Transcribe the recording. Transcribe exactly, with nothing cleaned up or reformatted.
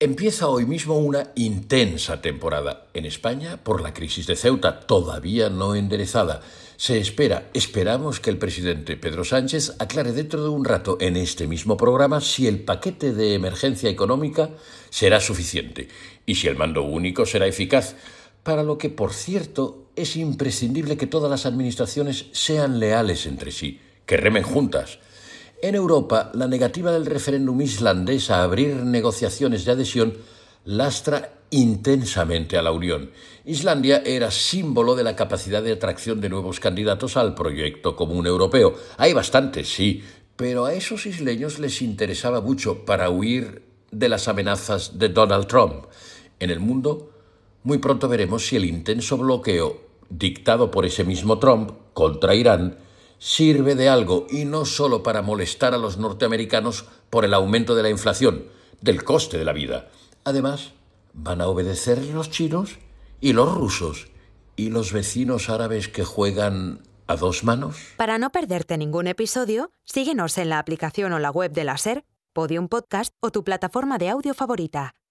Empieza hoy mismo una intensa temporada. En España, por la crisis de Ceuta, todavía no enderezada. Se espera, esperamos que el presidente Pedro Sánchez aclare dentro de un rato en este mismo programa si el paquete de emergencia económica será suficiente y si el mando único será eficaz, para lo que, por cierto, es imprescindible que todas las administraciones sean leales entre sí, que remen juntas. En Europa, la negativa del referéndum islandés a abrir negociaciones de adhesión lastra intensamente a la Unión. Islandia era símbolo de la capacidad de atracción de nuevos candidatos al proyecto común europeo. Hay bastantes, sí, pero a esos isleños les interesaba mucho para huir de las amenazas de Donald Trump. En el mundo, muy pronto veremos si el intenso bloqueo dictado por ese mismo Trump contra Irán sirve de algo y no solo para molestar a los norteamericanos por el aumento de la inflación, del coste de la vida. Además, van a obedecer los chinos y los rusos y los vecinos árabes que juegan a dos manos. Para no perderte ningún episodio, síguenos en la aplicación o la web de la SER, Podium Podcast o tu plataforma de audio favorita.